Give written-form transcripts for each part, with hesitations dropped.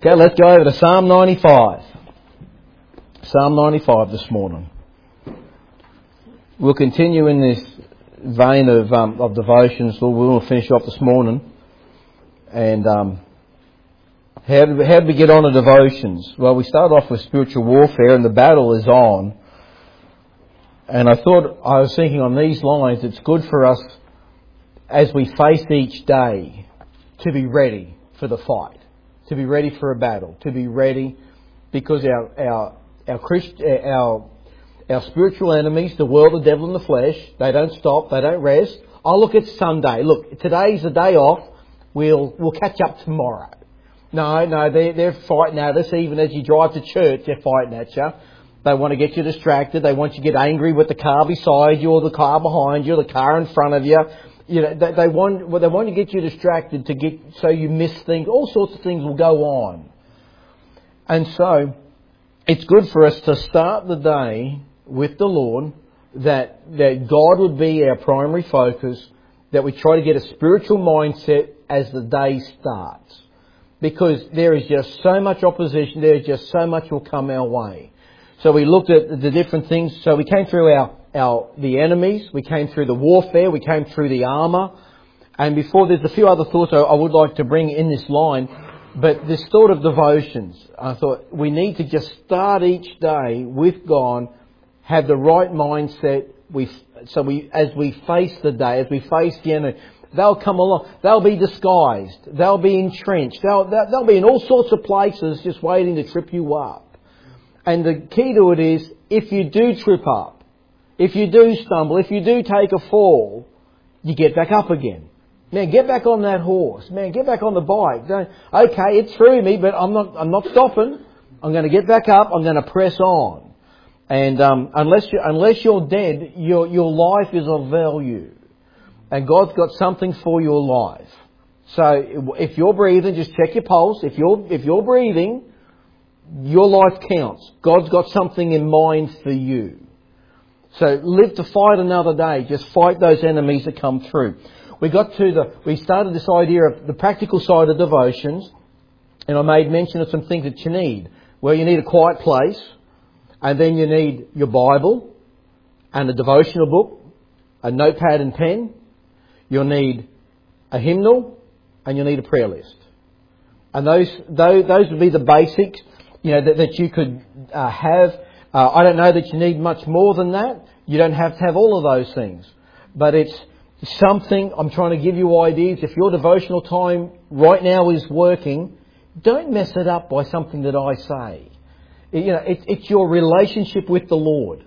Okay, let's go over to Psalm 95. Psalm 95 this morning. We'll continue in this vein of devotions. We'll finish off this morning. And how did we get on to devotions? Well, we started off with spiritual warfare, and the battle is on. And I was thinking on these lines, it's good for us as we face each day to be ready for the fight, to be ready for a battle, to be ready, because our spiritual enemies, the world, the devil and the flesh, they don't stop, they don't rest. Oh, look, it's Sunday. Look, today's the day off. We'll catch up tomorrow. No, they're fighting at us. Even as you drive to church, they're fighting at you. They want to get you distracted. They want you to get angry with the car beside you, or the car behind you, or the car in front of you. You know, they want to get you distracted so you miss things. All sorts of things will go on. And so, it's good for us to start the day with the Lord, that God would be our primary focus, that we try to get a spiritual mindset as the day starts. Because there is just so much opposition, there is just so much will come our way. So we looked at the different things. So we came through the enemies, we came through the warfare, we came through the armour. And before, there's a few other thoughts I would like to bring in this line. But this thought of devotions, I thought we need to just start each day with God, have the right mindset. As we face the day, as we face the enemy, they'll come along. They'll be disguised. They'll be entrenched. They'll be in all sorts of places just waiting to trip you up. And the key to it is, if you do trip up, if you do stumble, if you do take a fall, you get back up again. Man, get back on that horse. Man, get back on the bike. Okay, it threw me, but I'm not stopping. I'm going to get back up. I'm going to press on. And unless you're dead, your life is of value. And God's got something for your life. So if you're breathing, just check your pulse. If you're breathing, your life counts. God's got something in mind for you. So live to fight another day. Just fight those enemies that come through. We started this idea of the practical side of devotions, and I made mention of some things that you need. Well, you need a quiet place, and then you need your Bible, and a devotional book, a notepad and pen. You'll need a hymnal, and you'll need a prayer list. And those would be the basics, that you could have. I don't know that you need much more than that. You don't have to have all of those things. But it's something, I'm trying to give you ideas. If your devotional time right now is working, don't mess it up by something that I say. It's your relationship with the Lord.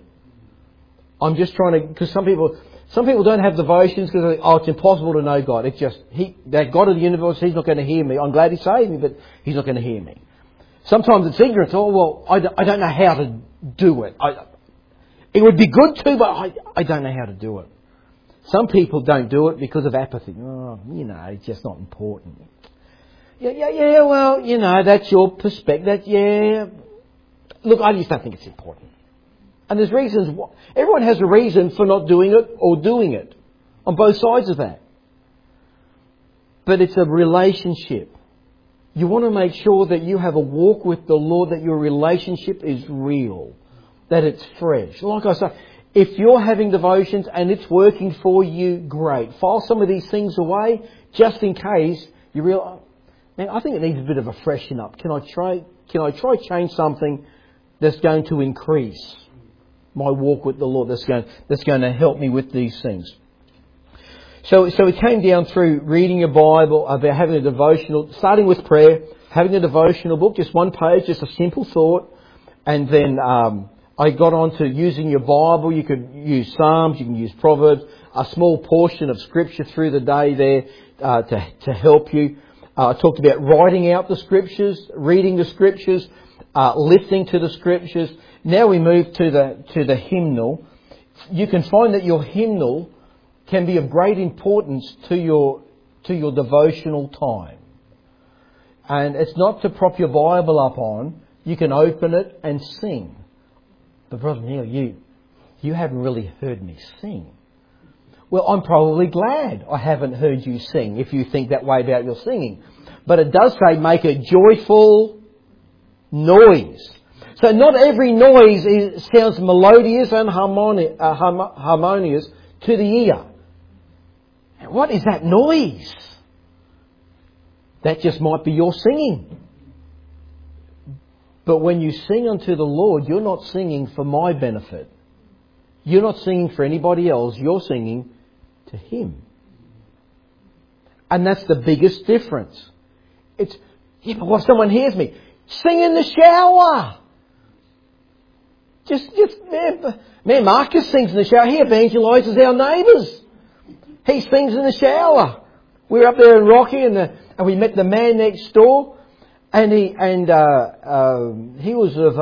I'm just trying to, because some people don't have devotions because they think, it's impossible to know God. It's just, that God of the universe, He's not going to hear me. I'm glad He saved me, but He's not going to hear me. Sometimes it's ignorance. I don't know how to do it. It would be good to, but I don't know how to do it. Some people don't do it because of apathy. It's just not important. That's your perspective. Look, I just don't think it's important. And there's reasons. Everyone has a reason for not doing it or doing it. On both sides of that. But it's a relationship. You want to make sure that you have a walk with the Lord, that your relationship is real, that it's fresh. Like I say, if you're having devotions and it's working for you, great. File some of these things away just in case you realise, man, I think it needs a bit of a freshen up. Can I try change something that's going to increase my walk with the Lord, that's going to help me with these things? So we came down through reading your Bible, about having a devotional, starting with prayer, having a devotional book, just one page, just a simple thought. And then I got on to using your Bible. You could use Psalms, you can use Proverbs, a small portion of Scripture through the day there to help you. I talked about writing out the Scriptures, reading the Scriptures, listening to the Scriptures. Now we move to the hymnal. You can find that your hymnal can be of great importance to your devotional time. And it's not to prop your Bible up on. You can open it and sing. But Brother Neil, you haven't really heard me sing. Well, I'm probably glad I haven't heard you sing, if you think that way about your singing. But it does say, make a joyful Noise. So not every noise sounds melodious and harmonious to the ear. What is that noise? That just might be your singing. But when you sing unto the Lord, you're not singing for my benefit. You're not singing for anybody else. You're singing to Him. And that's the biggest difference. It's, yeah, but what if someone hears me? Sing in the shower. Man, Marcus sings in the shower. He evangelises our neighbours. He sings in the shower. We were up there in Rocky and we met the man next door, and he was of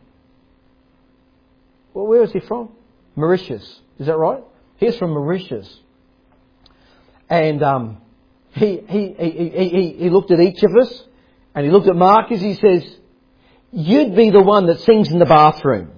where was he from? Mauritius. Is that right? He's from Mauritius. And he looked at each of us, and he looked at Marcus. He says, "You'd be the one that sings in the bathroom."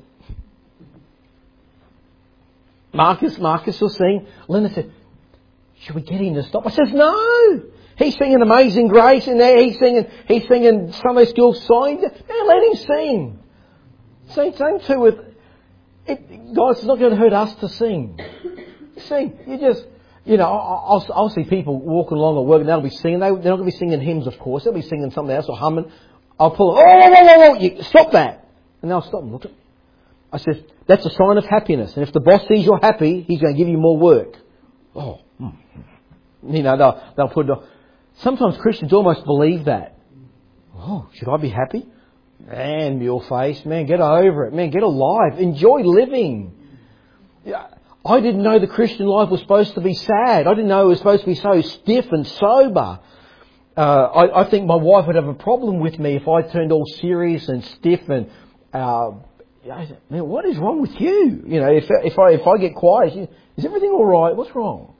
Marcus will sing. Linda said, "Should we get him to stop?" I says, "No. He's singing Amazing Grace in there. He's singing Sunday school songs. Man, let him sing." Same too with it. Guys, it's not going to hurt us to sing. Sing. You just, I'll see people walking along at work and they'll be singing. They're not going to be singing hymns, of course. They'll be singing something else or humming. I'll pull them. Whoa, stop that. And they'll stop and look at me. I says, that's a sign of happiness. And if the boss sees you're happy, he's going to give you more work. Oh, they'll put it on. Sometimes Christians almost believe that. Oh, should I be happy? Man, mule face. Man, get over it. Man, get alive. Enjoy living. I didn't know the Christian life was supposed to be sad. I didn't know it was supposed to be so stiff and sober. I think my wife would have a problem with me if I turned all serious and stiff and, man, what is wrong with you? If I get quiet, is everything all right? What's wrong?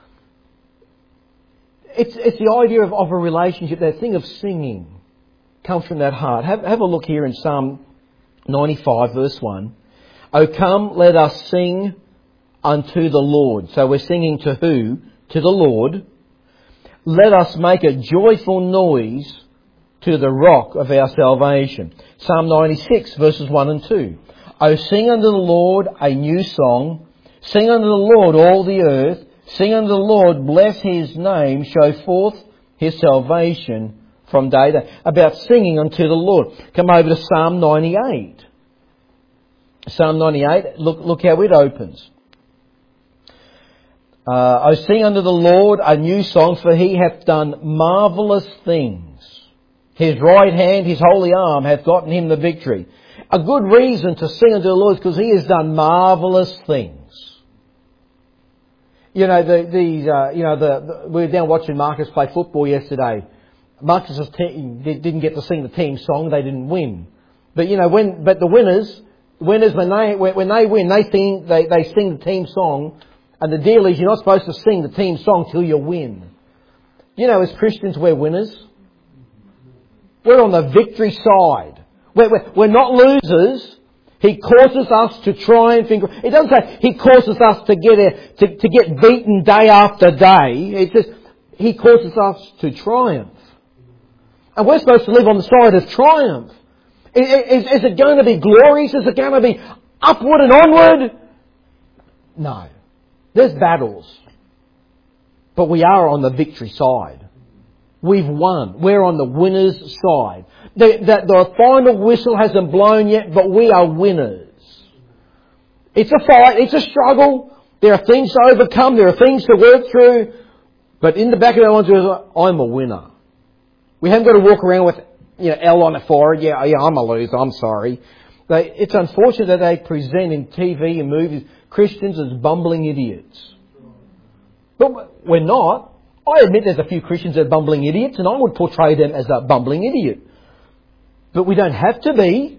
It's the idea of a relationship, that thing of singing comes from that heart. Have a look here in Psalm 95 verse 1. "O come, let us sing unto the Lord." So we're singing to who? To the Lord. "Let us make a joyful noise to the rock of our salvation." Psalm 96 verses 1 and 2. "O sing unto the Lord a new song. Sing unto the Lord all the earth. Sing unto the Lord, bless His name. Show forth His salvation from day to day." About singing unto the Lord. Come over to Psalm 98. Psalm 98, look how it opens. "O sing unto the Lord a new song, for He hath done marvellous things. His right hand, His holy arm hath gotten Him the victory." A good reason to sing unto the Lord is because He has done marvellous things. We were down watching Marcus play football yesterday. Marcus's team didn't get to sing the team song; they didn't win. But the winners when they win, they sing the team song. And the deal is, you're not supposed to sing the team song till you win. As Christians, we're winners. We're on the victory side. We're not losers. He causes us to triumph. It doesn't say He causes us to get beaten day after day. It says He causes us to triumph. And we're supposed to live on the side of triumph. Is it going to be glorious? Is it going to be upward and onward? No. There's battles. But we are on the victory side. We've won. We're on the winner's side. The final whistle hasn't blown yet, but we are winners. It's a fight. It's a struggle. There are things to overcome. There are things to work through. But in the back of our minds, I'm a winner. We haven't got to walk around with L on the forehead. Yeah, I'm a loser. I'm sorry. It's unfortunate that they present in TV and movies Christians as bumbling idiots. But we're not. I admit there's a few Christians that are bumbling idiots, and I would portray them as a bumbling idiot. But we don't have to be.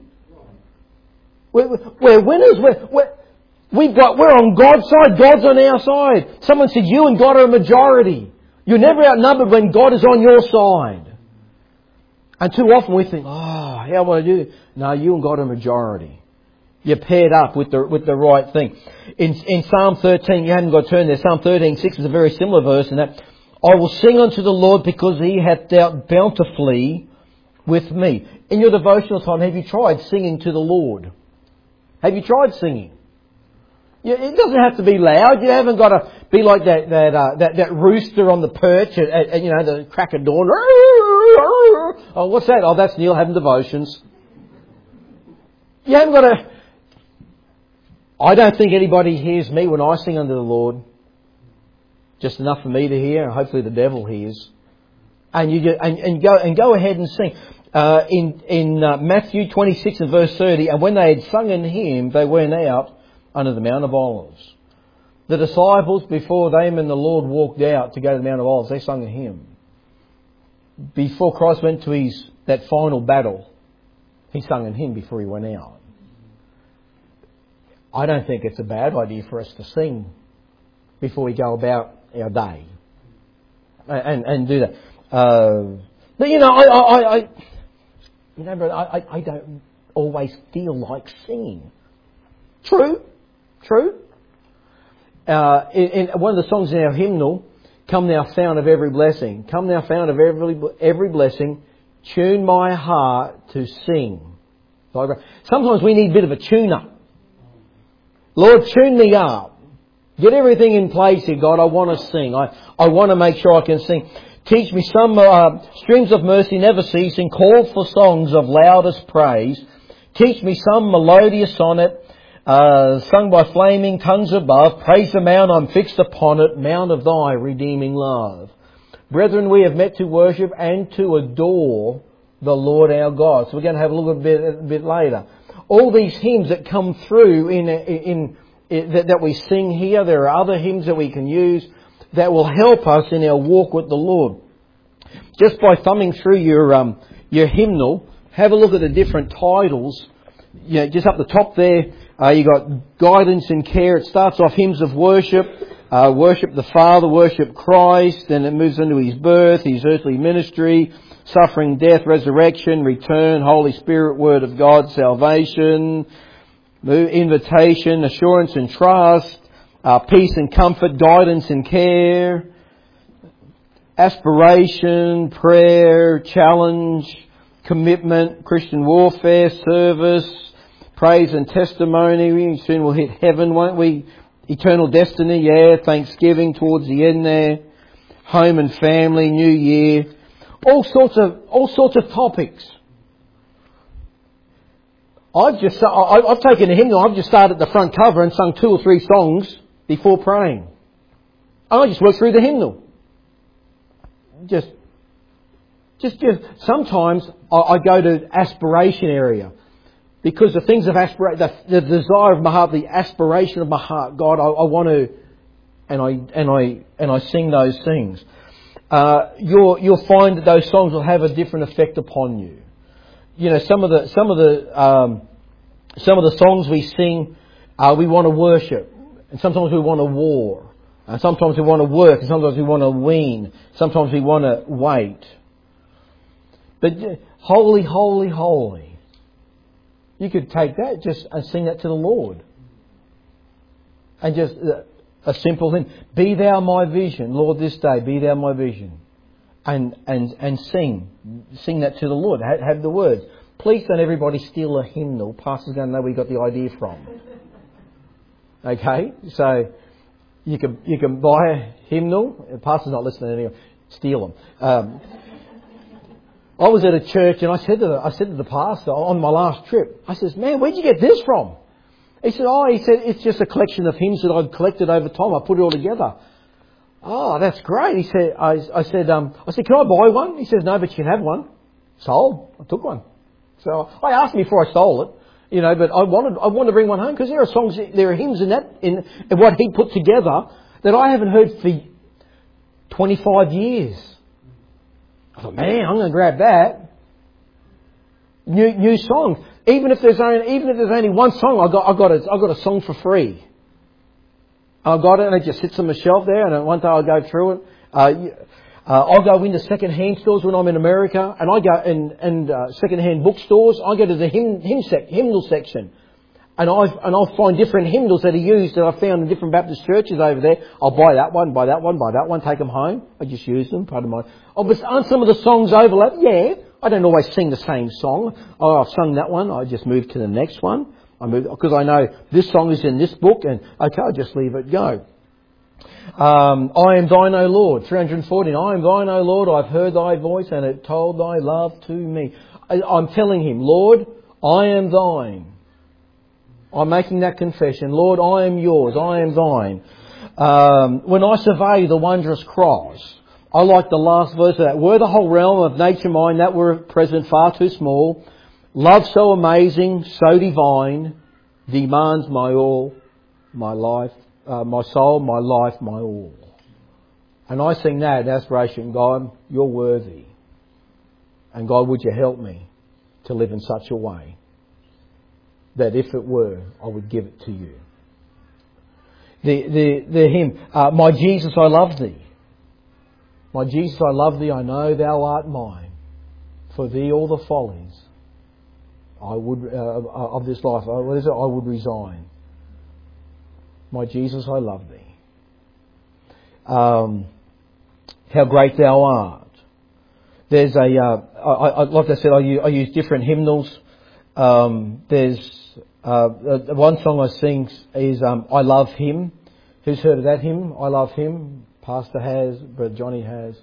We're winners. We're on God's side. God's on our side. Someone said, you and God are a majority. You're never outnumbered when God is on your side. And too often we think, how will I do this? No, you and God are a majority. You're paired up with the right thing. In Psalm 13, you haven't got to turn there. Psalm 13:6 is a very similar verse in that. "I will sing unto the Lord because He hath dealt bountifully with me." In your devotional time, have you tried singing to the Lord? Have you tried singing? It doesn't have to be loud. You haven't got to be like that rooster on the perch at the crack of dawn. Oh, what's that? Oh, that's Neil having devotions. You haven't got to... I don't think anybody hears me when I sing unto the Lord. Just enough for me to hear, and hopefully the devil hears. And you go ahead and sing. In Matthew 26 and verse 30, and when they had sung an hymn, they went out under the Mount of Olives. The disciples, before them and the Lord walked out to go to the Mount of Olives, they sung a hymn. Before Christ went to that final battle, He sung a hymn before He went out. I don't think it's a bad idea for us to sing before we go about our day. And do that. But I don't always feel like singing. True. In one of the songs in our hymnal, "Come Thou Fount of Every Blessing." Come Thou Fount of every blessing, tune my heart to sing. Sometimes we need a bit of a tune-up. Lord, tune me up. Get everything in place here, God. I want to sing. I want to make sure I can sing. Teach me some streams of mercy never ceasing. Call for songs of loudest praise. Teach me some melodious sonnet sung by flaming tongues above. Praise the mount I'm fixed upon it, mount of Thy redeeming love. Brethren, we have met to worship and to adore the Lord our God. So we're going to have a look a bit later. All these hymns that come through that we sing here, there are other hymns that we can use that will help us in our walk with the Lord. Just by thumbing through your hymnal, have a look at the different titles. Just up the top there, you got guidance and care. It starts off hymns of worship, worship the Father, worship Christ, then it moves into His birth, His earthly ministry, suffering, death, resurrection, return, Holy Spirit, Word of God, salvation, invitation, assurance and trust, peace and comfort, guidance and care, aspiration, prayer, challenge, commitment, Christian warfare, service, praise and testimony. We soon will hit heaven, won't we? Eternal destiny, thanksgiving towards the end there, home and family, New Year, all sorts of topics. I've taken a hymnal. I've just started at the front cover and sung 2 or 3 songs before praying. I just worked through the hymnal. Just sometimes I go to aspiration area because the things of aspiration, the desire of my heart, the aspiration of my heart, God, I want to, and I sing those things. You'll find that those songs will have a different effect upon you. Some of the songs we sing, we want to worship, and sometimes we want to war, and sometimes we want to work, and sometimes we want to wean, sometimes we want to wait. But holy, holy, holy. You could take that and sing that to the Lord, and just a simple thing: "Be Thou my vision, Lord, this day. Be Thou my vision." And sing that to the Lord. Have the words. Please don't everybody steal a hymnal. Pastor's going to know where you got the idea from. Okay, so you can buy a hymnal. The pastor's not listening anyway. Steal them. I was at a church and I said to the pastor on my last trip, I says, "Man, where'd you get this from?" He said, "It's just a collection of hymns that I've collected over time. I put it all together." "Oh, that's great." He said, I said, "Can I buy one?" He says, "No, but you can have one." Sold. I took one. So I asked him before I stole it, but I wanted to bring one home because there are songs, there are hymns in what he put together that I haven't heard for 25 years. I thought, man, I'm going to grab that. New songs. Even if there's only one song, I got a song for free. I got it and it just sits on the shelf there, and one day I'll go through it. I'll go into second-hand stores when I'm in America, and I go and second-hand bookstores. I go to the hymnal section, and I'll find different hymnals that are used that I found in different Baptist churches over there. I'll buy that one, take them home. I just use them, pardon my... Oh, but aren't some of the songs overlap? Yeah, I don't always sing the same song. Oh, I've sung that one. I just move to the next one. Because I know this song is in this book, and okay, I'll just leave it go. I am thine, O Lord. 314. I am thine, O Lord. I've heard thy voice, and it told thy love to me. I'm telling him, Lord, I am thine. I'm making that confession. Lord, I am yours. I am thine. When I survey the wondrous cross, I like the last verse of that. Were the whole realm of nature mine, that were at present far too small. Love so amazing, so divine, demands my all, my life, my soul, my life, my all. And I sing that in aspiration, God, you're worthy. And God, would you help me to live in such a way that if it were, I would give it to you. The hymn, my Jesus, I love thee. My Jesus, I love thee, I know thou art mine. For thee all the follies I would of this life, I would resign. My Jesus, I love thee. How great thou art. There's like I said, I use different hymnals. There's one song I sing is I Love Him. Who's heard of that hymn? I Love Him. Pastor has, Brother Johnny has.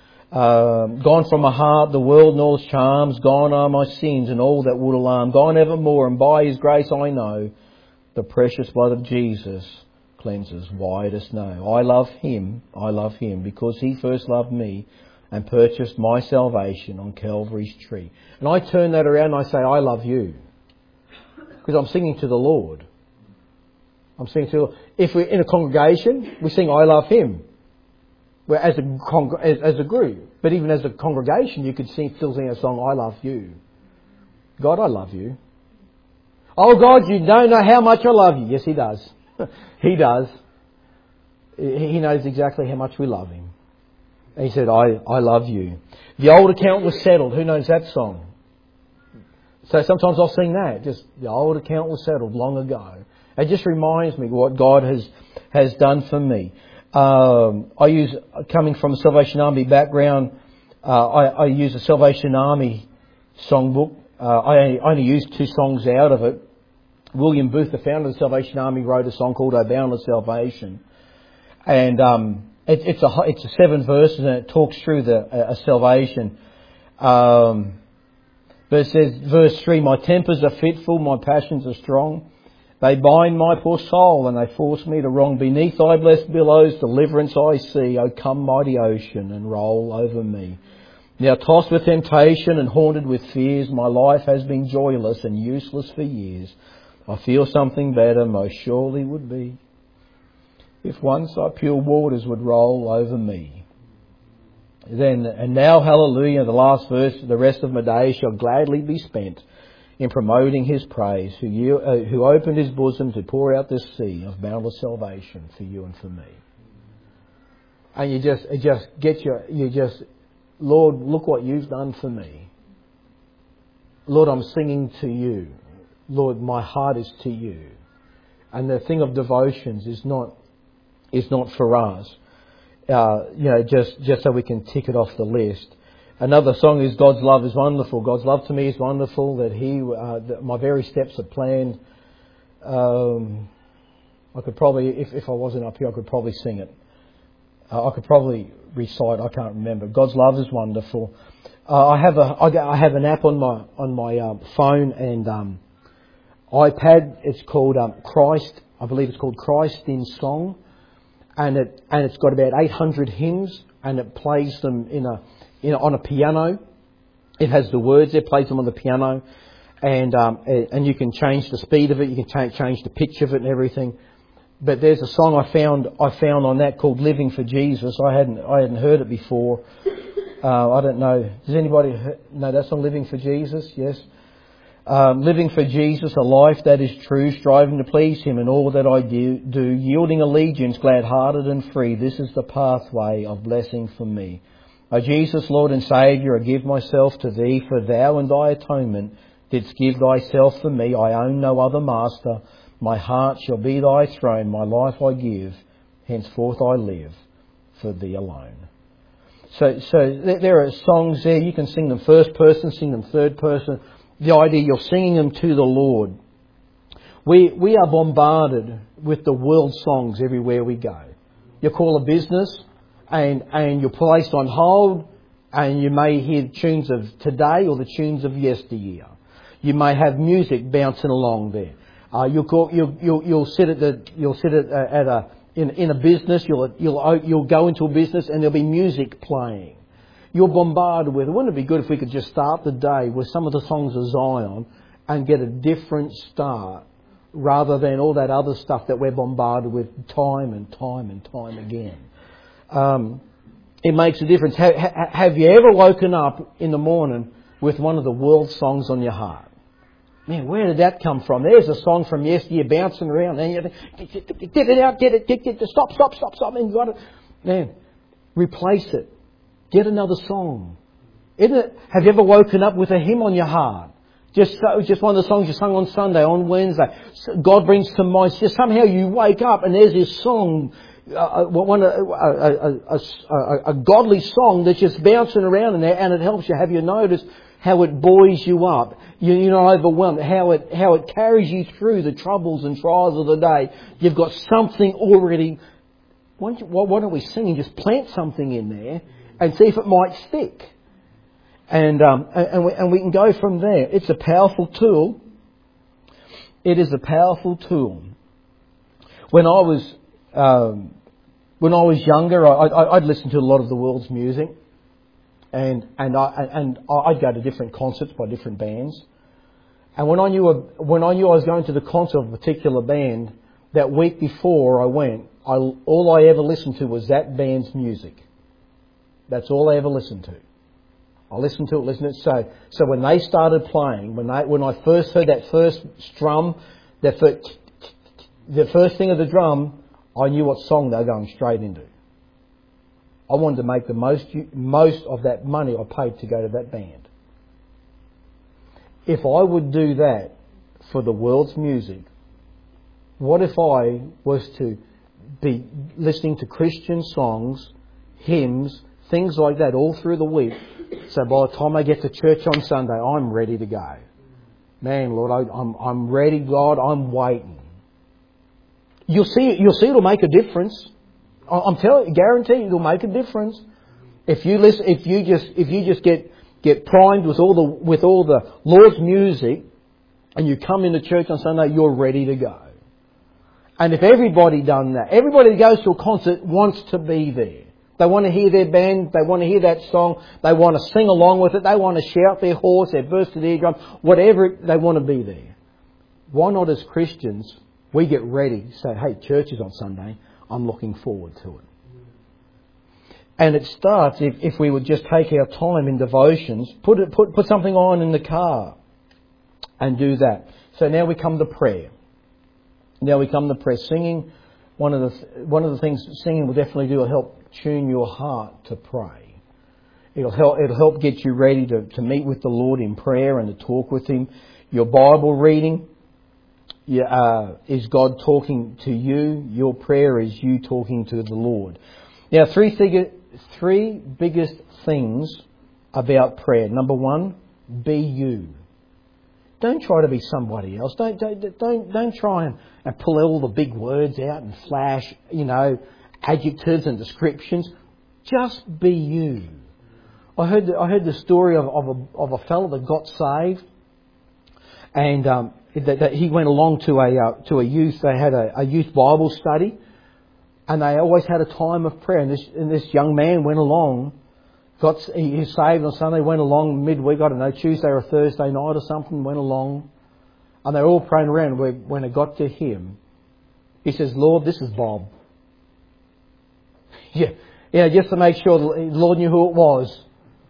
Gone from my heart the world and all its charms, gone are my sins and all that would alarm, gone evermore, and by His grace I know the precious blood of Jesus cleanses white as snow. I love Him, because He first loved me and purchased my salvation on Calvary's tree. And I turn that around and I say, I love you, because I'm singing to the Lord. I'm singing to, if we're in a congregation, we sing I love Him. We're as a group, but even as a congregation, you could still sing a song, I love you. God, I love you. Oh God, you don't know how much I love you. Yes, He does. He does. He knows exactly how much we love Him. And He said, I love you. The old account was settled. Who knows that song? So sometimes I'll sing that. Just the old account was settled long ago. It just reminds me what God has done for me. I use, coming from a Salvation Army background, I use a Salvation Army songbook. I only use 2 songs out of it. William Booth, the founder of the Salvation Army, wrote a song called O Boundless Salvation. And it's a 7 verses, and it talks through a salvation. But it says, verse 3, my tempers are fitful, my passions are strong. They bind my poor soul and they force me to wrong. Beneath thy blessed billows deliverance I see. O come mighty ocean and roll over me. Now tossed with temptation and haunted with fears, my life has been joyless and useless for years. I feel something better most surely would be if once thy pure waters would roll over me. Then, and now, hallelujah, the last verse, the rest of my days shall gladly be spent in promoting His praise, who opened His bosom to pour out this sea of boundless salvation for you and for me. And Lord, look what you've done for me. Lord, I'm singing to you. Lord, my heart is to you. And the thing of devotions is not for us. Just so we can tick it off the list. Another song is God's love is wonderful. God's love to me is wonderful, that that my very steps are planned. I could probably, if I wasn't up here, I could probably sing it. I could probably recite. I can't remember. God's love is wonderful. I have an app on my phone and iPad. It's called Christ. I believe it's called Christ in Song, and it's got about 800 hymns, and it plays them on a piano. It has the words there, plays them on the piano, and you can change the speed of it, you can change the pitch of it and everything. But there's a song I found on that called "Living for Jesus." I hadn't heard it before. I don't know. Does anybody know that song, "Living for Jesus"? Yes. Living for Jesus, a life that is true, striving to please Him in all that I do, yielding allegiance, glad-hearted and free. This is the pathway of blessing for me. O Jesus, Lord and Saviour, I give myself to Thee, for Thou in Thy atonement didst give Thyself for me. I own no other master. My heart shall be Thy throne. My life I give. Henceforth I live for Thee alone. There are songs there. You can sing them first person, sing them third person. The idea you're singing them to the Lord. We are bombarded with the world songs everywhere we go. You call a business and you're placed on hold, and you may hear the tunes of today or the tunes of yesteryear. You may have music bouncing along there. You'll sit in a business. You'll go into a business and there'll be music playing. You're bombarded with it. Wouldn't it be good if we could just start the day with some of the songs of Zion and get a different start, rather than all that other stuff that we're bombarded with time and time again? It makes a difference. Have you ever woken up in the morning with one of the world songs on your heart? Man, where did that come from? There's a song from yesteryear bouncing around. And you think, get it out, get it, stop, and you got it. Man, replace it. Get another song. Isn't it? Have you ever woken up with a hymn on your heart? Just one of the songs you sung on Sunday, on Wednesday. God brings to mind. Just somehow you wake up and there's this song, a godly song that's just bouncing around in there, and it helps you. Have you noticed how it buoys you up? You're not overwhelmed. How it carries you through the troubles and trials of the day. You've got something already. Why don't we sing and just plant something in there and see if it might stick? And we can go from there. It's a powerful tool. It is a powerful tool. When I was younger, I'd listen to a lot of the world's music, and I'd go to different concerts by different bands. And when I knew I was going to the concert of a particular band, that week before I went, all I ever listened to was that band's music. That's all I ever listened to. I listened to it. So when they started playing, when I first heard that first strum, the first thing of the drum, I knew what song they were going straight into. I wanted to make the most of that money I paid to go to that band. If I would do that for the world's music, what if I was to be listening to Christian songs, hymns, things like that all through the week, so by the time I get to church on Sunday, I'm ready to go. Man, Lord, I'm ready, God, I'm waiting. You'll see it'll make a difference. I'm telling you, guarantee it'll make a difference. If you just get primed with all the Lord's music, and you come into church on Sunday, you're ready to go. And if everybody done that, everybody that goes to a concert wants to be there. They want to hear their band, they want to hear that song, they want to sing along with it, they want to shout their horse, their burst of the eardrum, whatever, they want to be there. Why not as Christians, we get ready, say, hey, church is on Sunday, I'm looking forward to it. And it starts, if we would just take our time in devotions, put something on in the car and do that. So now we come to prayer. Singing, one of the things singing will definitely do will help tune your heart to pray. It'll help get you ready to meet with the Lord in prayer and to talk with Him. Your Bible reading, is God talking to you? Your prayer is you talking to the Lord. Now, three biggest things about prayer. Number one, be you. Don't try to be somebody else. Don't try and pull all the big words out and flash, adjectives and descriptions. Just be you. I heard the story of a fellow that got saved, and that he went along to a youth. They had a youth Bible study, and they always had a time of prayer. And this young man went along. He was saved on Sunday, went along midweek, I don't know, Tuesday or Thursday night or something, went along. And they were all praying around. When it got to him, he says, Lord, this is Bob. Yeah, just to make sure the Lord knew who it was.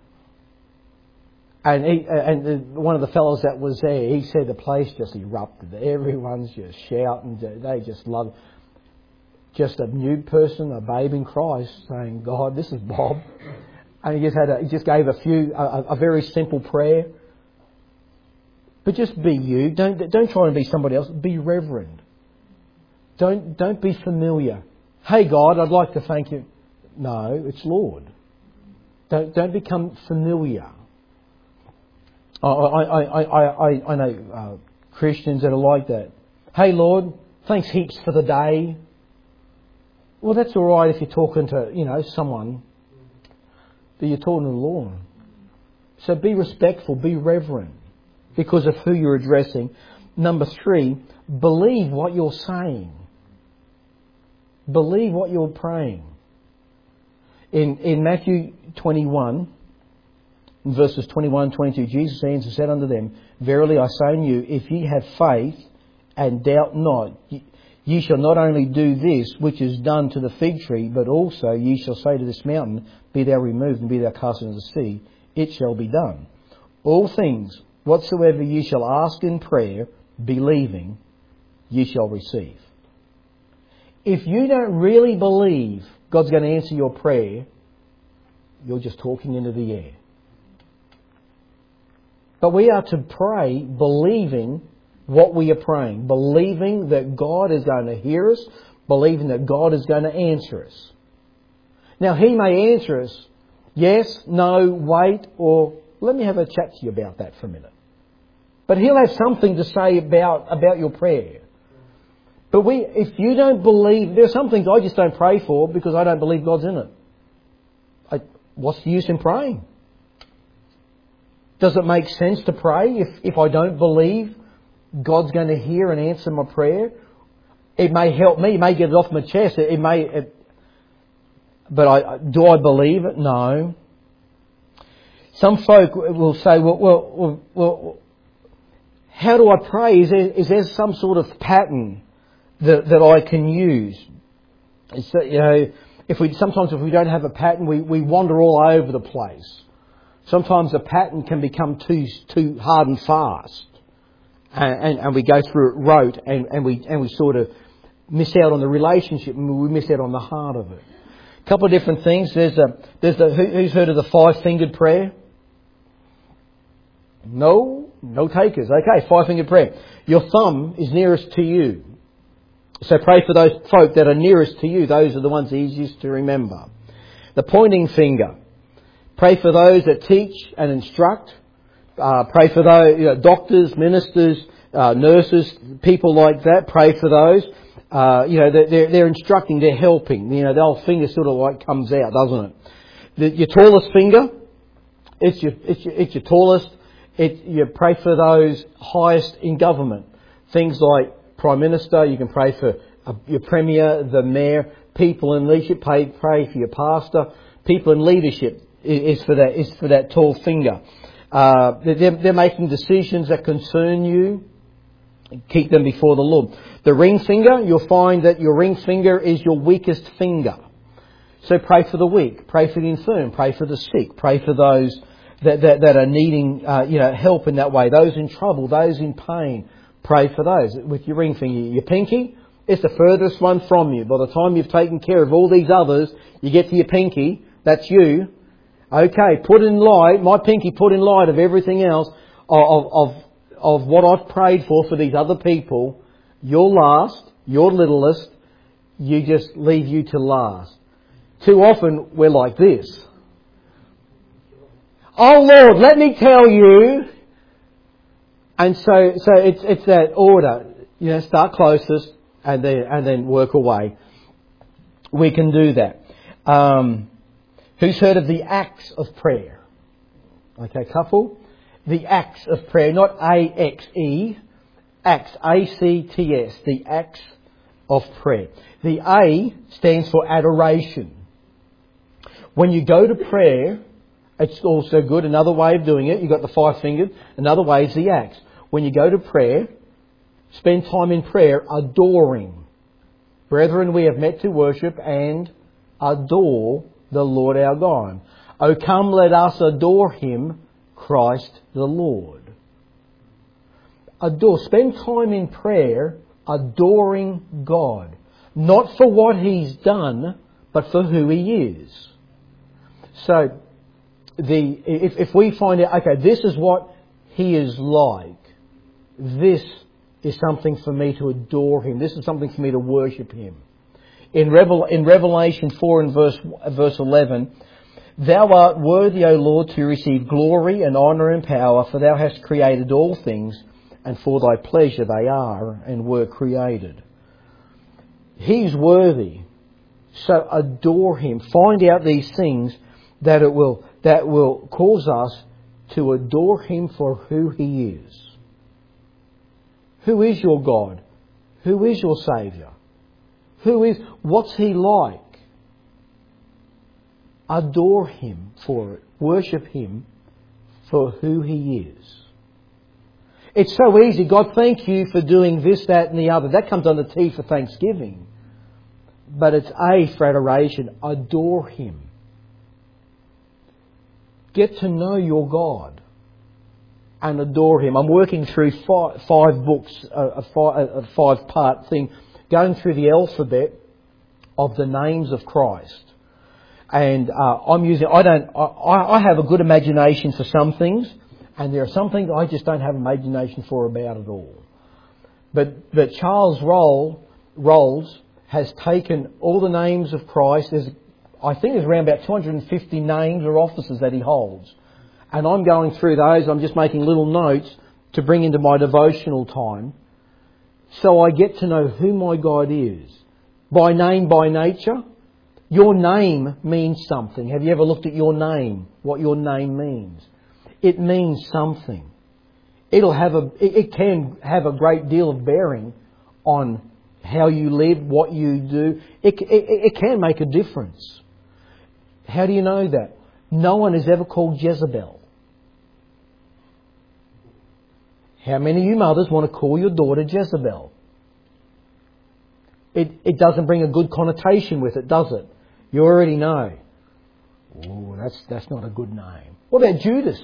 And one of the fellows that was there, he said the place just erupted. Everyone's just shouting. They just love it. Just a new person, a babe in Christ, saying, God, this is Bob. And he just gave a very simple prayer. But just be you. Don't try and be somebody else. Be reverent. Don't be familiar. Hey God, I'd like to thank you. No, it's Lord. Don't become familiar. I know Christians that are like that. Hey Lord, thanks heaps for the day. Well, that's all right if you're talking to, someone, but you're talking to the Lord. So be respectful, be reverent because of who you're addressing. Number 3, believe what you're saying. Believe what you're praying. In Matthew 21, verses 21 22, Jesus answered and said unto them, Verily I say unto you, if ye have faith and doubt not, ye shall not only do this which is done to the fig tree, but also ye shall say to this mountain, Be thou removed and be thou cast into the sea. It shall be done. All things whatsoever ye shall ask in prayer, believing, ye shall receive. If you don't really believe God's going to answer your prayer, you're just talking into the air. But we are to pray believing what we are praying, believing that God is going to hear us, believing that God is going to answer us. Now, He may answer us, yes, no, wait, or let me have a chat to you about that for a minute. But He'll have something to say about your prayer. But if you don't believe, there are some things I just don't pray for because I don't believe God's in it. What's the use in praying? Does it make sense to pray if I don't believe God's going to hear and answer my prayer? It may help me, it may get it off my chest, but do I believe it? No. Some folk will say, well, how do I pray? Is there some sort of pattern that I can use? So, sometimes if we don't have a pattern, we wander all over the place. Sometimes a pattern can become too hard and fast, and we go through it rote, and we sort of miss out on the relationship, and we miss out on the heart of it. A couple of different things. Who's heard of the 5-fingered prayer? No takers. Okay, 5-fingered prayer. Your thumb is nearest to you. So pray for those folk that are nearest to you. Those are the ones easiest to remember. The pointing finger. Pray for those that teach and instruct. Pray for those doctors, ministers, nurses, people like that. Pray for those. They're instructing, they're helping. The old finger sort of like comes out, doesn't it? Your tallest finger, it's your tallest. You pray for those highest in government. Things like Prime Minister, you can pray for your Premier, the Mayor, people in leadership, pray for your pastor. People in leadership is for that tall finger. They're making decisions that concern you. Keep them before the Lord. The ring finger, you'll find that your ring finger is your weakest finger. So pray for the weak, pray for the infirm, pray for the sick, pray for those that are needing help in that way. Those in trouble, those in pain. Pray for those with your ring finger. Your pinky, it's the furthest one from you. By the time you've taken care of all these others, you get to your pinky, that's you. Okay, put in light, my pinky put in light of everything else, of what I've prayed for these other people. You're last, you're littlest, you just leave you to last. Too often we're like this. Oh Lord, let me tell you. And so it's that order. Start closest and then work away. We can do that. Who's heard of the acts of prayer? Okay, couple. The acts of prayer, not A-X-E, acts, A-C-T-S, the acts of prayer. The A stands for adoration. When you go to prayer, it's also good. Another way of doing it, you've got the 5-fingered. Another way is the acts. When you go to prayer, spend time in prayer adoring. Brethren, we have met to worship and adore the Lord our God. O come, let us adore Him, Christ the Lord. Adore. Spend time in prayer adoring God. Not for what He's done, but for who He is. So, if we find out, okay, this is what He is like. This is something for me to adore Him. This is something for me to worship Him. In Revelation 4 and verse 11, Thou art worthy, O Lord, to receive glory and honour and power, for Thou hast created all things, and for Thy pleasure they are and were created. He's worthy. So adore Him. Find out these things that will cause us to adore Him for who He is. Who is your God? Who is your Saviour? What's He like? Adore Him for it. Worship Him for who He is. It's so easy. God, thank you for doing this, that and the other. That comes on the T for thanksgiving. But it's A for adoration. Adore Him. Get to know your God and adore Him. I'm working through five books, a 5-part thing, going through the alphabet of the names of Christ. And I have a good imagination for some things, and there are some things I just don't have imagination for about at all. But Charles Rolls has taken all the names of Christ. I think there's around about 250 names or offices that he holds. And I'm going through those. I'm just making little notes to bring into my devotional time. So I get to know who my God is. By name, by nature. Your name means something. Have you ever looked at your name? What your name means? It means something. It can have a great deal of bearing on how you live, what you do. It can make a difference. How do you know that? No one is ever called Jezebel. How many of you mothers want to call your daughter Jezebel? It doesn't bring a good connotation with it, does it? You already know. Oh, that's not a good name. What about Judas?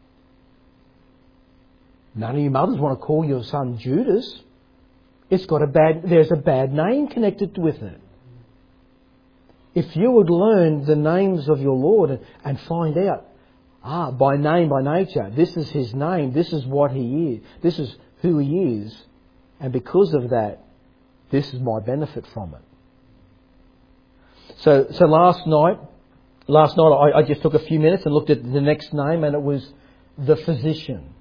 None of you mothers want to call your son Judas. There's a bad name connected with it. If you would learn the names of your Lord and find out, by name, by nature, this is His name, this is what He is, this is who He is, and because of that, this is my benefit from it. So last night I just took a few minutes and looked at the next name, and it was the Physician.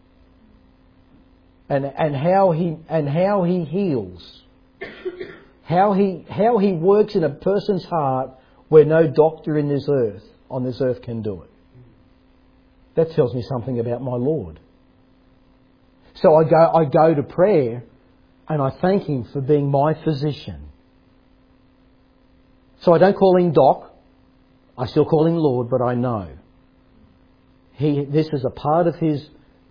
And how he heals. How he works in a person's heart where no doctor on this earth can do it. That tells me something about my Lord. So I go to prayer and I thank Him for being my physician. So I don't call Him Doc. I still call Him Lord, but I know this is a part of His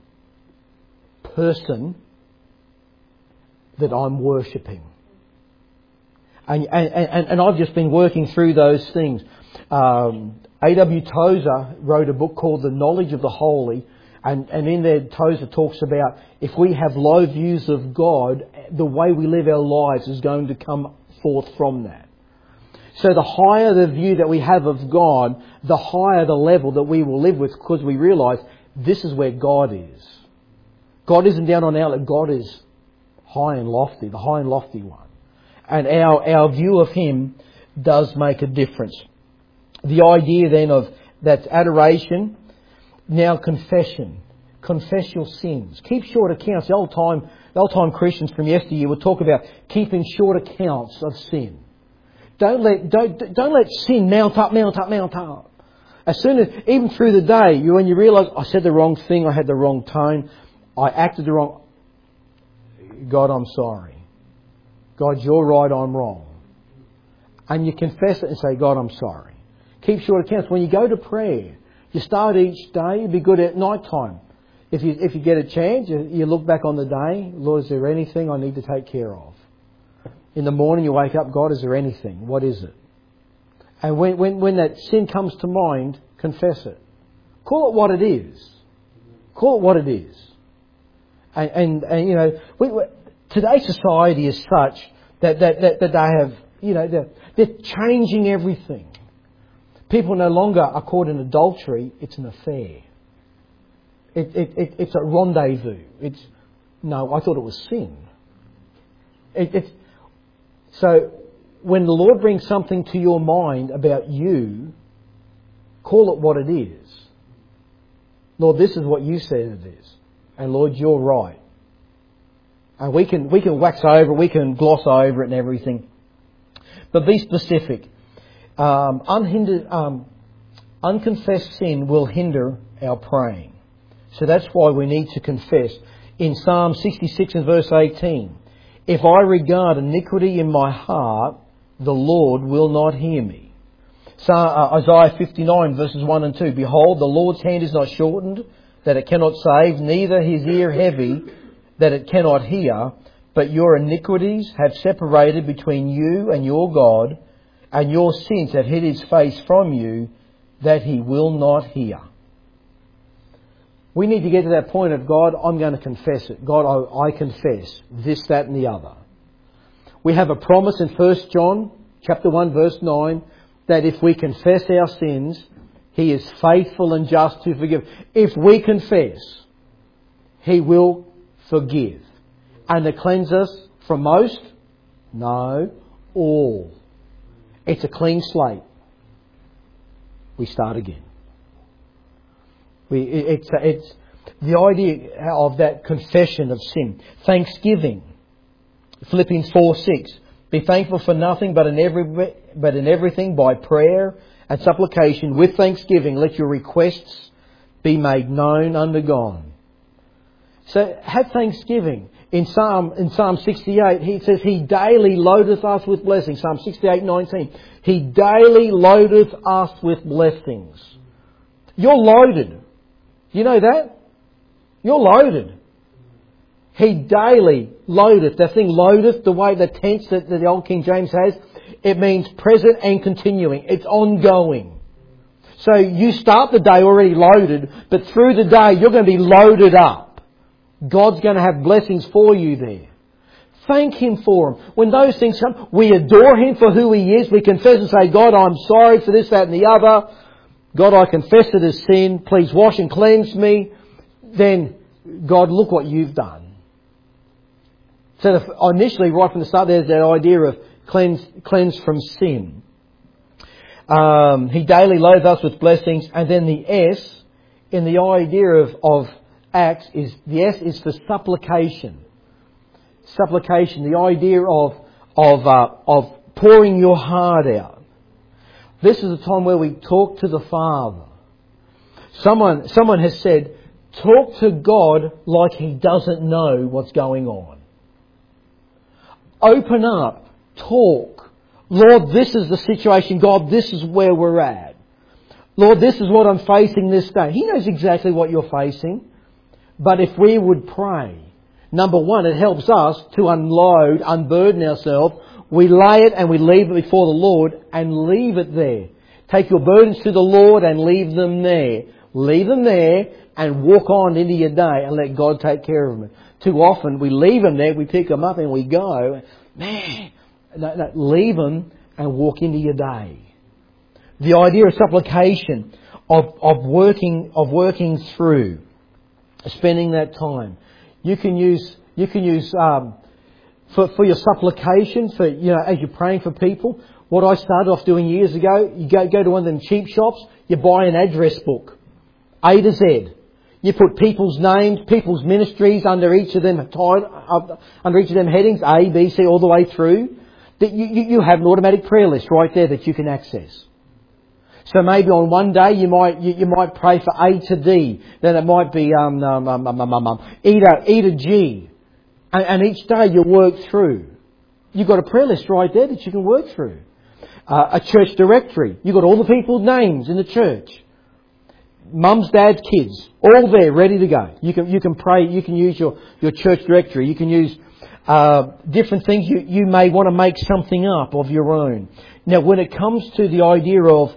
person that I'm worshipping. And I've just been working through those things. A.W. Tozer wrote a book called The Knowledge of the Holy, and in there Tozer talks about if we have low views of God, the way we live our lives is going to come forth from that. So the higher the view that we have of God, the higher the level that we will live with, because we realise this is where God is. God isn't down on our level. God is high and lofty, the high and lofty one. And our view of Him does make a difference. The idea then of that's adoration, now confession. Confess your sins. Keep short accounts. The old time Christians from yesteryear would talk about keeping short accounts of sin. Don't let sin mount up. As soon as, even through the day, when you realise, I said the wrong thing, I had the wrong tone, I acted the wrong... God, I'm sorry. God, you're right, I'm wrong. And you confess it and say, God, I'm sorry. Keep short accounts. When you go to prayer, you start each day, it'd be good at night time. If you get a chance, you look back on the day, Lord, is there anything I need to take care of? In the morning you wake up, God, is there anything? What is it? And when that sin comes to mind, confess it. Call it what it is. Call it what it is. And you know, today's society is such that they have, you know, they're changing everything. People no longer are caught in adultery, it's an affair. It's a rendezvous. No, I thought it was sin. So when the Lord brings something to your mind about you, Call it what it is. Lord, this is what you said it is. And Lord, you're right. And we can wax over it, we can gloss over it and everything. But be specific. Unconfessed sin will hinder our praying. So that's why we need to confess. In Psalm 66 and verse 18, if I regard iniquity in my heart, the Lord will not hear me. So, Isaiah 59 verses 1 and 2, behold, the Lord's hand is not shortened, that it cannot save, neither his ear heavy, that it cannot hear, but your iniquities have separated between you and your God, and your sins have hid his face from you, that he will not hear. We need to get to that point of, God, I'm going to confess it. God, I confess this, that and the other. We have a promise in 1 John chapter 1 verse 9 that if we confess our sins, he is faithful and just to forgive. If we confess, he will forgive. And to cleanse us from most? No, all. It's a clean slate. We start again. It's the idea of that confession of sin. Thanksgiving. Philippians 4:6. Be thankful for nothing but in everything by prayer and supplication with thanksgiving let your requests be made known unto God. So have thanksgiving. In Psalm 68, he says, He daily loadeth us with blessings. Psalm 68:19. He daily loadeth us with blessings. You're loaded. You know that? You're loaded. He daily loadeth. That thing loadeth, the way the tense that the old King James has, it means present and continuing. It's ongoing. So you start the day already loaded, but through the day you're going to be loaded up. God's going to have blessings for you there. Thank Him for them. When those things come, we adore Him for who He is. We confess and say, God, I'm sorry for this, that and the other. God, I confess it as sin. Please wash and cleanse me. Then, God, look what you've done. So initially, right from the start, there's that idea of cleanse from sin. He daily loadeth us with blessings. And then the S in the idea of Acts is, the S is for supplication. Supplication, the idea of pouring your heart out. This is a time where we talk to the Father. Someone has said, talk to God like He doesn't know what's going on. Open up. Talk. Lord, this is the situation. God, this is where we're at. Lord, this is what I'm facing this day. He knows exactly what you're facing. But if we would pray, number one, it helps us to unload, unburden ourselves. We lay it and we leave it before the Lord and leave it there. Take your burdens to the Lord and leave them there. Leave them there and walk on into your day and let God take care of them. Too often we leave them there, we pick them up and we go. Man, no, leave them and walk into your day. The idea of supplication, of working through, spending that time. You can use for your supplication, for as you're praying for people. What I started off doing years ago, you go to one of them cheap shops, you buy an address book, A to Z. You put people's names, people's ministries under each of them headings, A, B, C, all the way through. That you have an automatic prayer list right there that you can access. So maybe on one day you might pray for A to D. Then it might be E to G. And each day you work through. You've got a prayer list right there that you can work through. A church directory. You've got all the people's names in the church. Mums, dads, kids. All there, ready to go. You can pray. You can use your church directory. You can use different things. You may want to make something up of your own. Now, when it comes to the idea of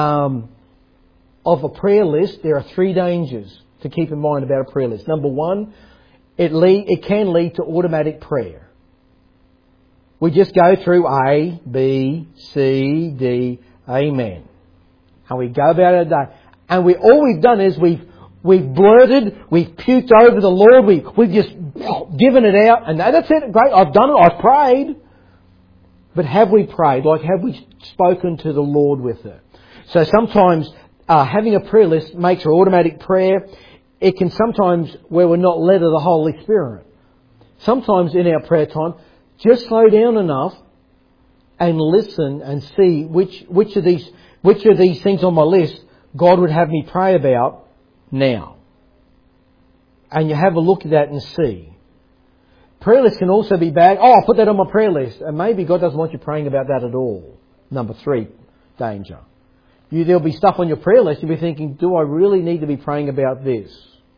a prayer list, there are three dangers to keep in mind about a prayer list. Number one, it can lead to automatic prayer. We just go through A, B, C, D, Amen. And we go about our day. And all we've done is we've blurted, we've puked over the Lord, we've just given it out, and that's it, great, I've done it, I've prayed. But have we prayed? Have we spoken to the Lord with it? So sometimes having a prayer list makes for automatic prayer. It can sometimes, where we're not led of the Holy Spirit, sometimes in our prayer time, just slow down enough and listen and see which of these things on my list God would have me pray about now. And you have a look at that and see. Prayer list can also be bad. Oh, I'll put that on my prayer list. And maybe God doesn't want you praying about that at all. Number 3, danger. There'll be stuff on your prayer list. You'll be thinking, do I really need to be praying about this?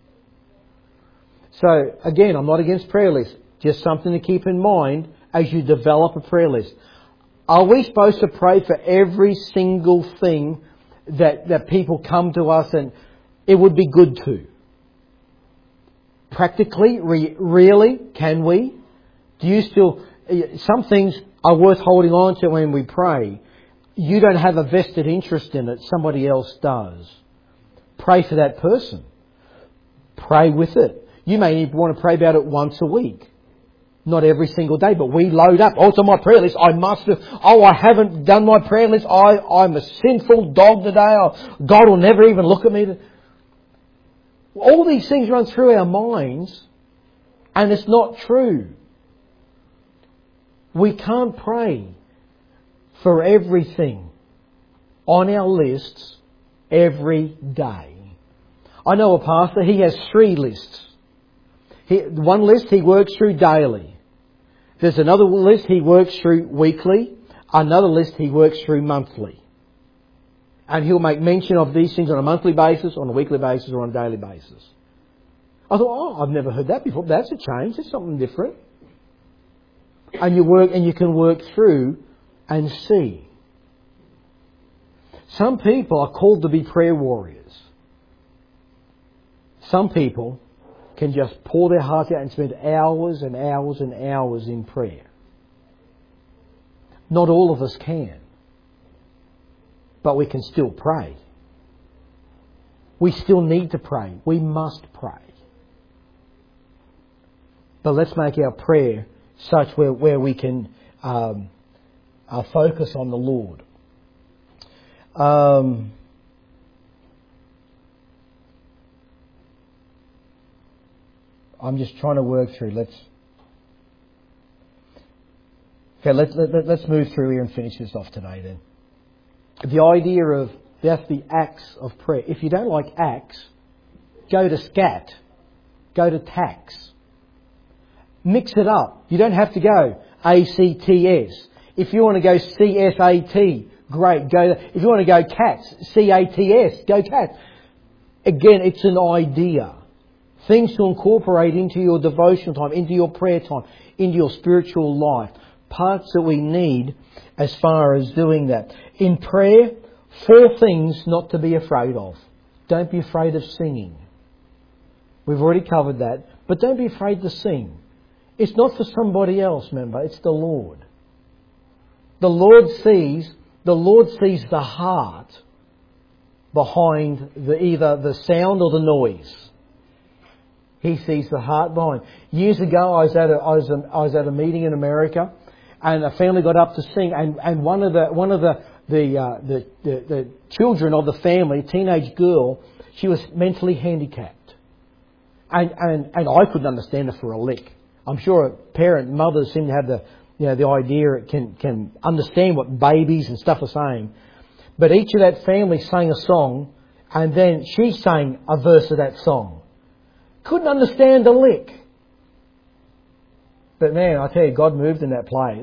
So, again, I'm not against prayer lists. Just something to keep in mind as you develop a prayer list. Are we supposed to pray for every single thing that people come to us, and it would be good to? Practically, really, can we? Do you still... Some things are worth holding on to when we pray. You don't have a vested interest in it. Somebody else does. Pray for that person. Pray with it. You may even want to pray about it once a week. Not every single day, but we load up. Oh, it's on my prayer list. I must have... Oh, I haven't done my prayer list. I'm a sinful dog today. God will never even look at me. All these things run through our minds, and it's not true. We can't pray for everything on our lists every day. I know a pastor, he has 3 lists. One list he works through daily. There's another list he works through weekly. Another list he works through monthly. And he'll make mention of these things on a monthly basis, on a weekly basis, or on a daily basis. I thought, I've never heard that before. That's a change. It's something different. And you can work through and see. Some people are called to be prayer warriors. Some people can just pour their heart out and spend hours and hours and hours in prayer. Not all of us can. But we can still pray. We still need to pray. We must pray. But let's make our prayer such where we can focus on the Lord. I'm just trying to work through. Let's move through here and finish this off today then. The idea of that's the acts of prayer. If you don't like acts, go to SCAT. Go to TAX. Mix it up. You don't have to go ACTS. If you want to go CSAT, great. Go. If you want to go CATS, CATS, go CATS. Again, it's an idea. Things to incorporate into your devotional time, into your prayer time, into your spiritual life. Parts that we need as far as doing that. In prayer, 4 things not to be afraid of. Don't be afraid of singing. We've already covered that. But don't be afraid to sing. It's not for somebody else, remember. It's the Lord. The Lord sees the heart behind either the sound or the noise. He sees the heart behind. Years ago, I was at a meeting in America, and a family got up to sing, and one of the children of the family, a teenage girl, she was mentally handicapped, and I couldn't understand her for a lick. I'm sure mothers seem to have the idea it can understand what babies and stuff are saying, but each of that family sang a song, and then she sang a verse of that song. Couldn't understand a lick. But man, I tell you, God moved in that place.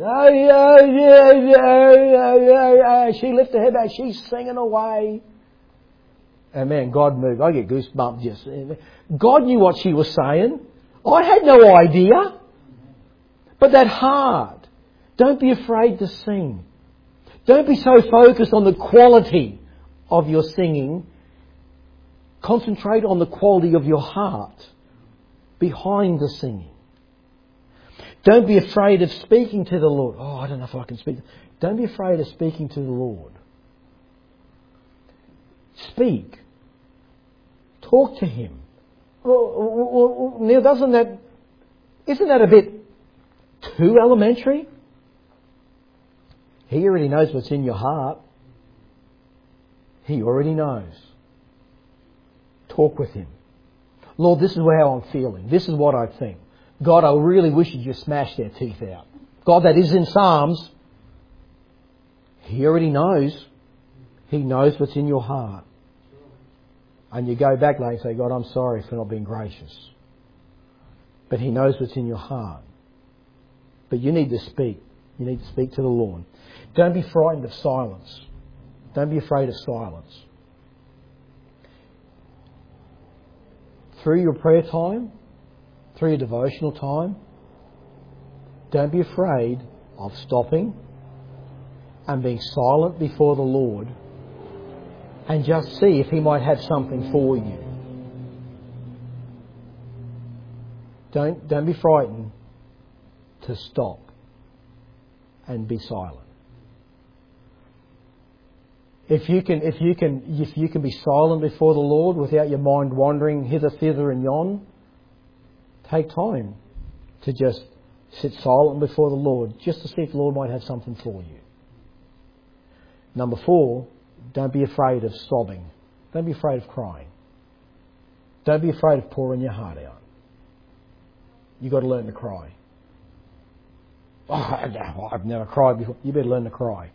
She lifted her head back. She's singing away. And man, God moved. I get goosebumps just. God knew what she was saying. I had no idea. But that heart. Don't be afraid to sing. Don't be so focused on the quality of your singing. Concentrate on the quality of your heart behind the singing. Don't be afraid of speaking to the Lord. Oh, I don't know if I can speak. Don't be afraid of speaking to the Lord. Speak. Talk to Him. Well, Neil, isn't that a bit too elementary? He already knows what's in your heart. He already knows. Talk with Him. Lord, this is how I'm feeling. This is what I think. God, I really wish you'd just smash their teeth out. God, that is in Psalms. He already knows. He knows what's in your heart. And you go back later and say, God, I'm sorry for not being gracious. But He knows what's in your heart. But you need to speak. You need to speak to the Lord. Don't be frightened of silence. Don't be afraid of silence. Through your prayer time, through your devotional time, don't be afraid of stopping and being silent before the Lord and just see if He might have something for you. Don't be frightened to stop and be silent. If you can be silent before the Lord without your mind wandering hither, thither and yon, take time to just sit silent before the Lord just to see if the Lord might have something for you. Number 4, don't be afraid of sobbing. Don't be afraid of crying. Don't be afraid of pouring your heart out. You've got to learn to cry. Oh, I've never cried before. You better learn to cry.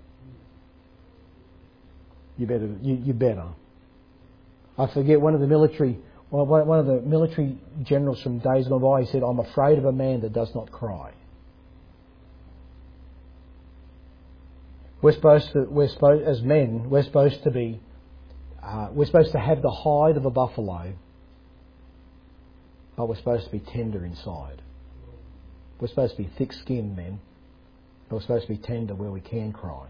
You better. I forget one of the military generals from days gone by. He said, "I'm afraid of a man that does not cry." We're supposed to have the hide of a buffalo, but we're supposed to be tender inside. We're supposed to be thick-skinned men, but we're supposed to be tender where we can cry.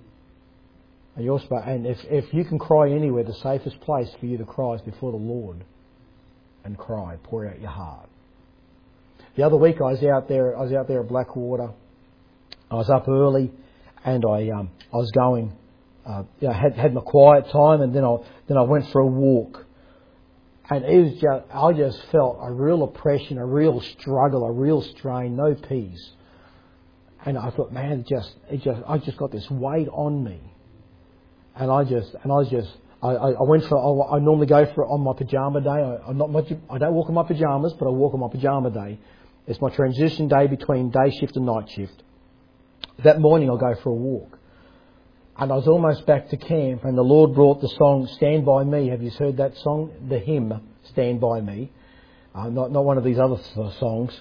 And if you can cry anywhere, the safest place for you to cry is before the Lord and cry, pour out your heart. The other week I was out there at Blackwater. I was up early and I was going. Had my quiet time, and then I went for a walk. And I just felt a real oppression, a real struggle, a real strain, no peace. And I thought, man, I just got this weight on me. And I normally go for it on my pajama day. I don't walk in my pajamas, but I walk on my pajama day. It's my transition day between day shift and night shift. That morning I'll go for a walk. And I was almost back to camp, and the Lord brought the song "Stand By Me." Have you heard that song? The hymn "Stand By Me." Not one of these other songs.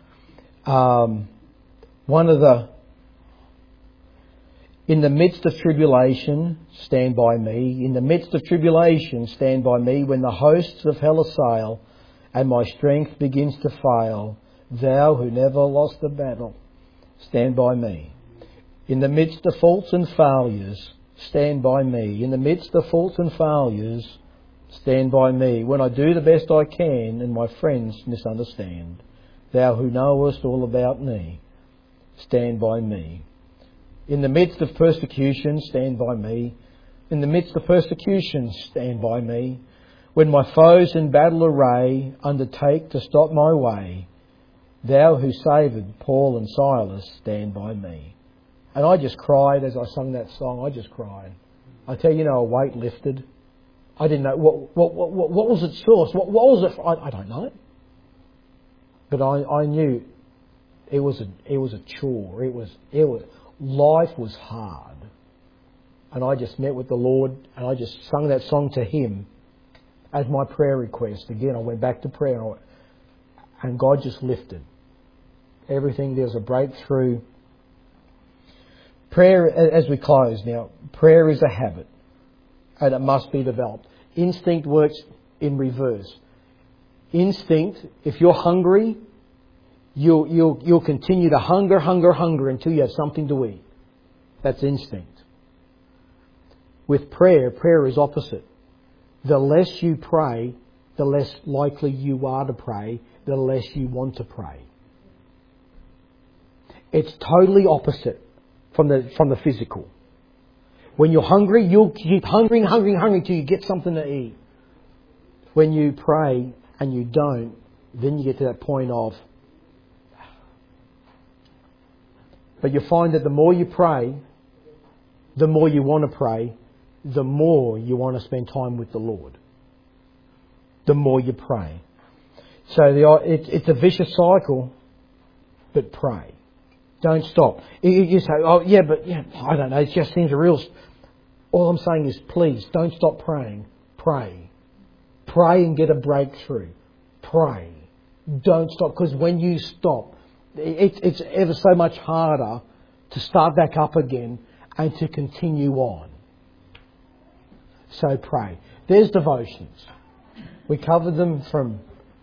In the midst of tribulation, stand by me. In the midst of tribulation, stand by me. When the hosts of hell assail and my strength begins to fail, Thou who never lost a battle, stand by me. In the midst of faults and failures, stand by me. In the midst of faults and failures, stand by me. When I do the best I can and my friends misunderstand, Thou who knowest all about me, stand by me. In the midst of persecution, stand by me. In the midst of persecution, stand by me. When my foes in battle array undertake to stop my way, Thou who saved Paul and Silas, stand by me. And I just cried as I sung that song. I just cried. I tell you, a weight lifted. I didn't know what was its source. What was it? I don't know. But I knew it was a chore. Life was hard. And I just met with the Lord and I just sung that song to Him as my prayer request. Again, I went back to prayer and God just lifted everything. There was a breakthrough. Prayer, as we close now, prayer is a habit and it must be developed. Instinct works in reverse. Instinct, if you're hungry, you'll continue to hunger until you have something to eat. That's instinct. With prayer is opposite. The less you pray, the less likely you are to pray, the less you want to pray. It's totally opposite from the physical. When you're hungry, you'll keep hungering till you get something to eat. When you pray and you don't, then you get to that point of... But you find that the more you pray, the more you want to pray, the more you want to spend time with the Lord. the more you pray. So it's a vicious cycle, but pray. Don't stop. You say, oh yeah, but yeah, I don't know, it just seems real. All I'm saying is please, don't stop praying. Pray. Pray and get a breakthrough. Pray. Don't stop, because when you stop, it's ever so much harder to start back up again and to continue on. So pray. There's devotions. We covered them from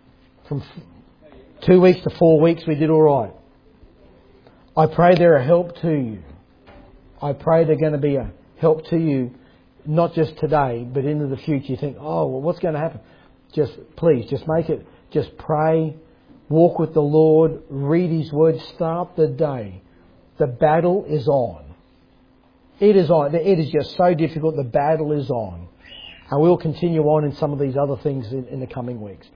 2 weeks to 4 weeks. We did all right. I pray they're a help to you. I pray they're going to be a help to you, not just today, but into the future. You think, oh, well, what's going to happen? Please, make it. Just pray, walk with the Lord, read His Word, start the day. The battle is on. It is on. It is just so difficult. The battle is on. And we'll continue on in some of these other things in the coming weeks.